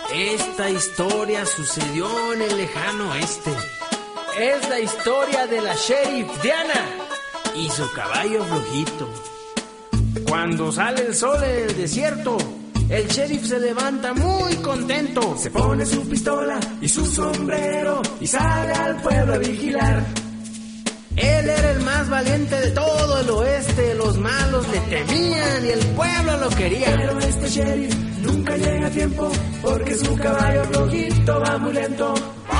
Esta historia sucedió en el lejano oeste. Es la historia de la sheriff Diana y su caballo flojito. Cuando sale el sol en el desierto, el sheriff se levanta muy contento. Se pone su pistola y su sombrero y sale al pueblo a vigilar. Él era el más valiente de todo el oeste. Los malos le temían y el pueblo lo quería. Pero este sheriff nunca llega a tiempo porque su caballo flojito va muy lento.